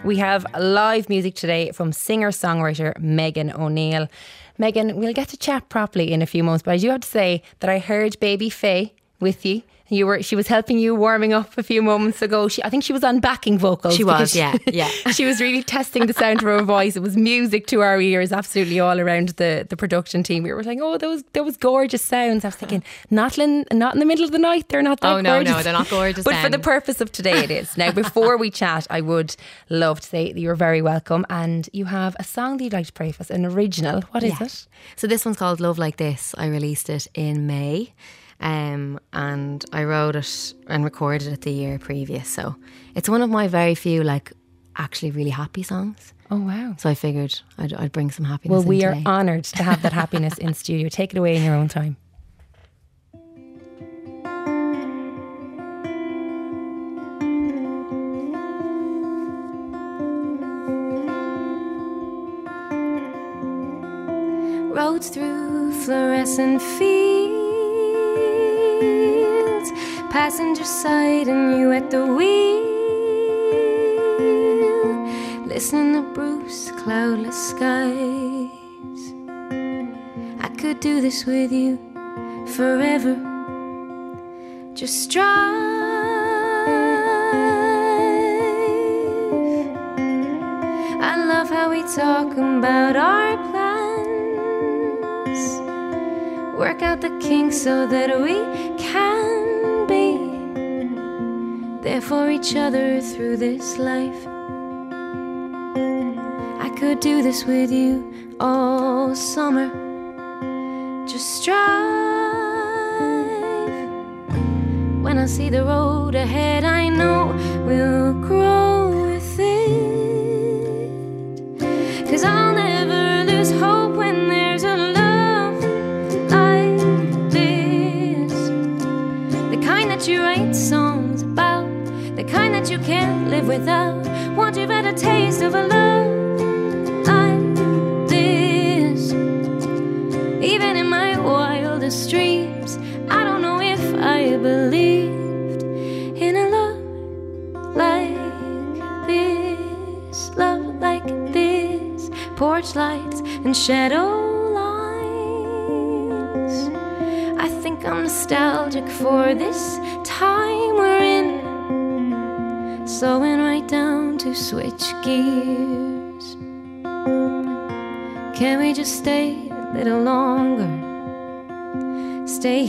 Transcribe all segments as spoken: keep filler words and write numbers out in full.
We have live music today from singer-songwriter Megan O'Neill. Megan, we'll get to chat properly in a few moments, but I do have to say that I heard Baby Faye with you. You were, she was helping you warming up a few moments ago. She, I think she was on backing vocals. She was, yeah, yeah. She was really testing the sound of her voice. It was music to our ears, absolutely all around the, the production team. We were like, oh, those those gorgeous sounds. I was thinking, not in, not in the middle of the night. They're not that oh, no, gorgeous. no, they're not gorgeous. But then. for the purpose of today, it is. Now, before we chat, I would love to say that you're very welcome, and you have a song that you'd like to play for us, an original. What is yeah. it? So this one's called Love Like This. I released it in May. Um, and I wrote it and recorded it the year previous, so it's one of my very few like actually really happy songs. Oh wow. So I figured I'd, I'd bring some happiness well in we today. are honoured to have that happiness in studio. Take it away in your own time. Roads through fluorescent fields, passenger side and you at the wheel, listening to Bruce, cloudless skies. I could do this with you forever. Just drive. I love how we talk about our plans, work out the kinks so that we can there for each other through this life. I could do this with you all summer. Just drive. When I see the road ahead, I know we'll grow with it. 'Cause I'll never lose hope when there's a love like this, the kind that you write songs about, the kind that you can't live without. Want you've had a taste of a love like this. Even in my wildest dreams, I don't know if I believed in a love like this. Love like this. Porch lights and shadow lines. I think I'm nostalgic for this time we're in, slowing right down to switch gears. Can we just stay a little longer? Stay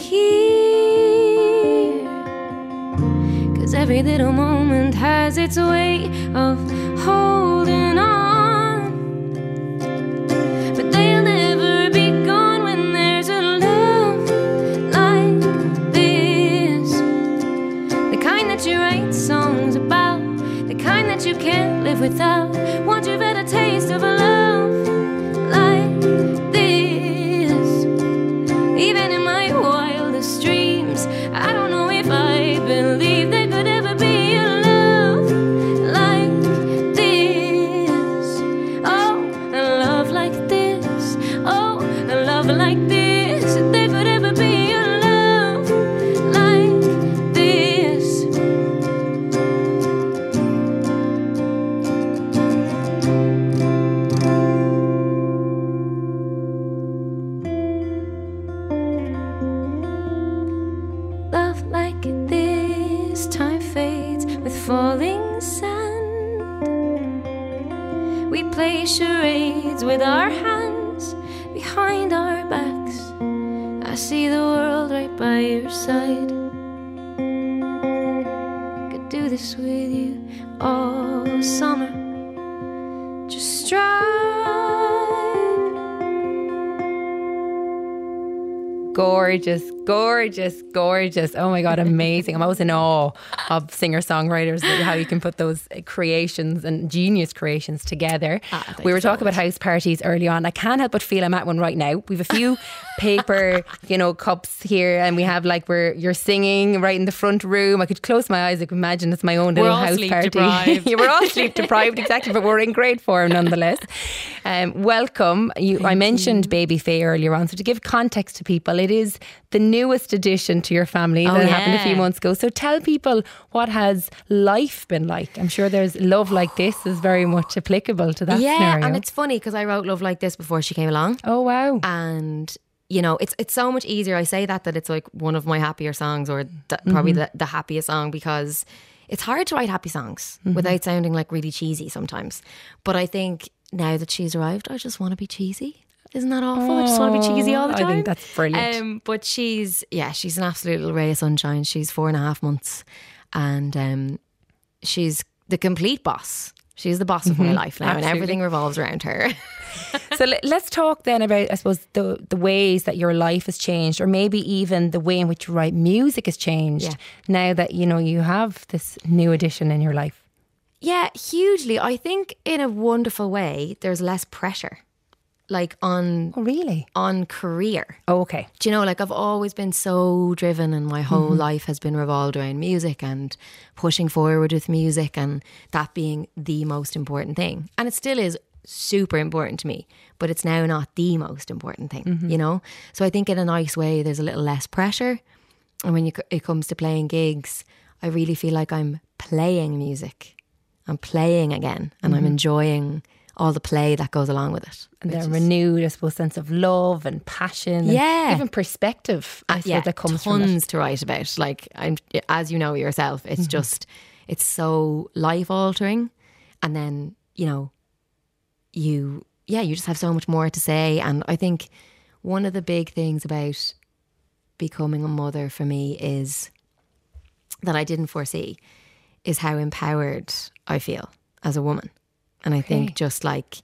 here, 'cause every little moment has its way of holding on. But they'll never be gone when there's a love like this, the kind that you write songs about, the kind that you can't live without. Once you've had a taste of a love like this, even in my wildest dreams, I don't know if I believe there could ever be a love like this. Oh, a love like this. Oh, a love like this. There could ever be a love like this. Love like this. Time fades with falling sand. We play charades with our hands behind our backs. I see the world right by your side. Could do this with you all summer. Just strive. Gorgeous, gorgeous, gorgeous. Oh my God, amazing. I'm always in awe of singer-songwriters, how you can put those creations and genius creations together. Ah, we were so talking about house parties early on. I can't help but feel I'm at one right now. We have a few paper, you know, cups here, and we have like we're you're singing right in the front room. I could close my eyes. I could imagine it's my own little We're all house sleep party. deprived. Yeah, we're all sleep deprived, exactly, but we're in great form nonetheless. Um, welcome. You, I mentioned Baby Faye earlier on, so to give context to people, it is the newest addition to your family Oh, that happened a yeah. few months ago. So tell people, what has life been like? I'm sure there's Love Like This is very much applicable to that yeah, scenario. and it's funny because I wrote Love Like This before she came along. oh, wow. And you know, it's it's so much easier. I say that that it's like one of my happier songs, or th- probably Mm-hmm. the, the happiest song, because it's hard to write happy songs Mm-hmm. without sounding like really cheesy sometimes. But I think now that she's arrived, I just want to be cheesy. Isn't that awful? I just want to be cheesy all the I time. think that's brilliant. Um, but she's yeah, she's an absolute little ray of sunshine. She's four and a half months, and um, she's the complete boss. She's the boss of my life now, Mm-hmm. Absolutely. and everything revolves around her. So le- let's talk then about, I suppose, the the ways that your life has changed, or maybe even the way in which you write music has changed Yeah. now that, you know, you have this new addition in your life. Yeah, hugely. I think in a wonderful way, there's less pressure, like on Oh, really? on career. Oh, okay. Do you know, like I've always been so driven, and my whole life has been revolved around music and pushing forward with music, and that being the most important thing. And it still is super important to me, but it's now not the most important thing, you know? So I think in a nice way, there's a little less pressure. And when you, it comes to playing gigs, I really feel like I'm playing music. I'm playing again, and I'm enjoying all the play that goes along with it. And which the is- renewed, I suppose, sense of love and passion. and Yeah. even perspective, I suppose, yeah, that comes from tons it. to write about. Like, I'm, as you know yourself, it's just, it's so life altering. And then, you know, you, yeah, you just have so much more to say. And I think one of the big things about becoming a mother for me is that I didn't foresee is how empowered I feel as a woman. And I Okay. think just like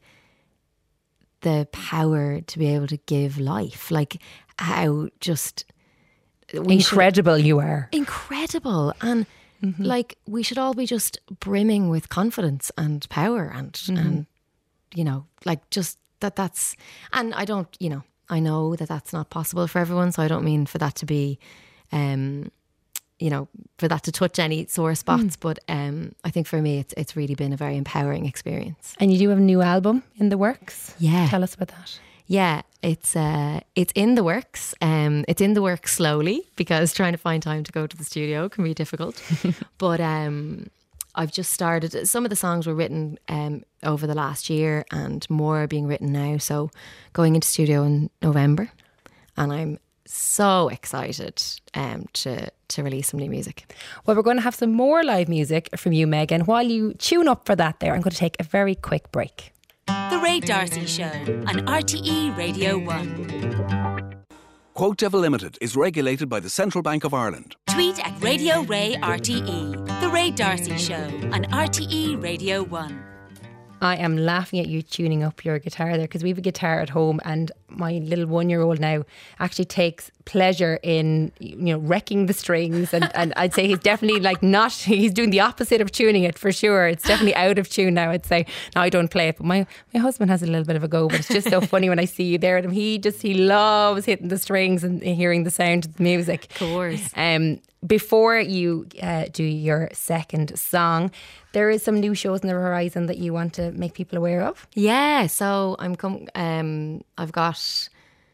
the power to be able to give life, like how just we should- Incredible you are. incredible. And like we should all be just brimming with confidence and power and and you know, like just that that's, and I don't, you know, I know that that's not possible for everyone, so I don't mean for that to be um you know, for that to touch any sore spots, but um I think for me it's it's really been a very empowering experience. And you do have a new album in the works. Yeah. Tell us about that. Yeah, it's uh, it's in the works. Um, it's in the works slowly because trying to find time to go to the studio can be difficult. But um, I've just started. Some of the songs were written um, over the last year, and more are being written now. So going into studio in November, and I'm so excited um, to to release some new music. Well, we're going to have some more live music from you, Megan. While you tune up for that there, I'm going to take a very quick break. The Ray Darcy Show on R T E Radio one. Quote Devil Limited is regulated by the Central Bank of Ireland. Tweet at Radio Ray R T E. The Ray Darcy Show on R T E Radio one. I am laughing at you tuning up your guitar there because we have a guitar at home, and my little one-year-old now actually takes pleasure in, you know, wrecking the strings, and, and I'd say he's definitely like not, he's doing the opposite of tuning it for sure. It's definitely out of tune now, I'd say. No, I don't play it, but my, my husband has a little bit of a go, but it's just so funny when I see you there, and he just, he loves hitting the strings and hearing the sound of the music. Of course. Um, before you uh, do your second song, there is some new shows on the horizon that you want to make people aware of. Yeah, so I'm com- um I've got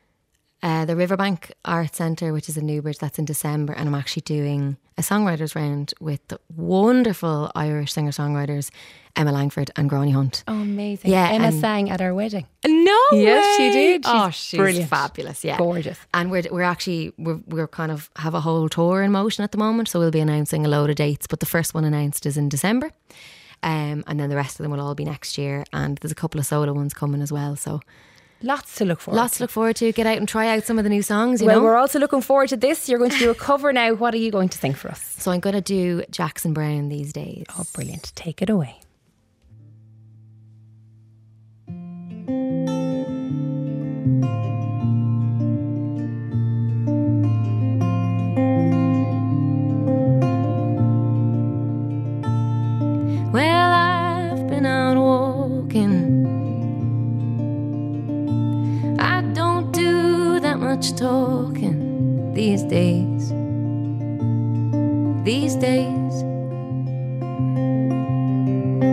uh, the Riverbank Art Centre, which is in Newbridge, that's in December, and I'm actually doing a songwriters round with the wonderful Irish singer-songwriters Emma Langford and Gráinne Hunt. Oh, amazing. Yeah, Emma and- sang at our wedding. No Yes, she way! did. Oh, She's she's brilliant. fabulous. Yeah, Gorgeous. And we're we're actually we're we're kind of have a whole tour in motion at the moment, so we'll be announcing a load of dates. But the first one announced is in December, um, and then the rest of them will all be next year. And there's a couple of solo ones coming as well. So Lots to look forward lots to look forward to. Get out and try out some of the new songs. You Well, know. we're also looking forward to this. You're going to do a cover now. What are you going to sing for us? So I'm going to do Jackson Browne these days. Oh, brilliant. Take it away. Well, I've been out walking. I don't do that much talking these days. These days.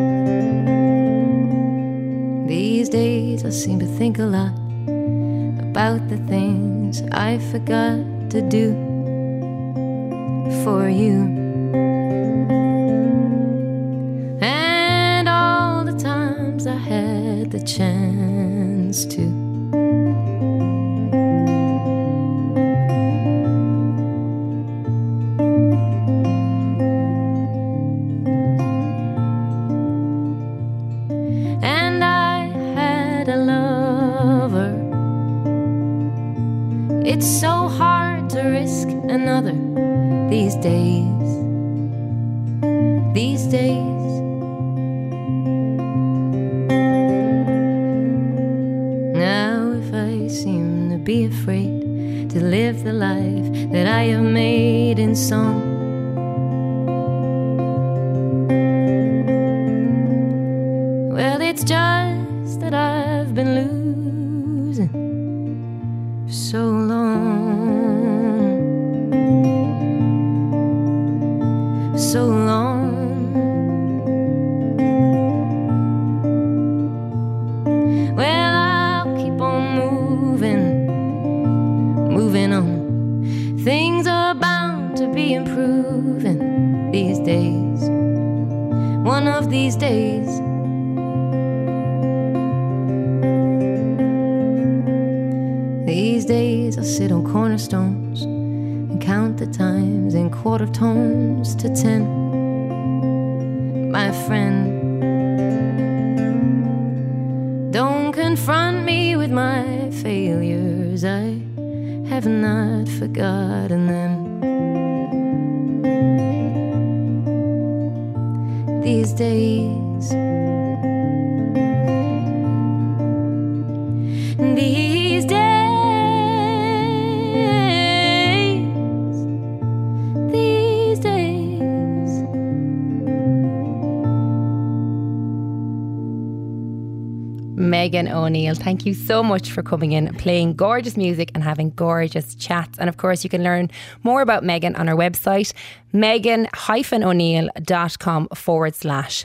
These days I seem to think a lot about the things I forgot to do for you. And all the times I had the chance to. It's so hard to risk another these days, these days. Now if I seem to be afraid to live the life that I have made in song, well, it's just that I've been losing for so long, for so long. Well, I'll keep on moving, moving on. Things are bound to be improving these days, one of these days. These days I sit on cornerstones and count the times in quarter tones to ten. My friend, don't confront me with my failures, I have not forgotten them. These days, these days, Megan O'Neill, thank you so much for coming in, playing gorgeous music and having gorgeous chats. And of course you can learn more about Megan on our website, megan-o'neill.com forward slash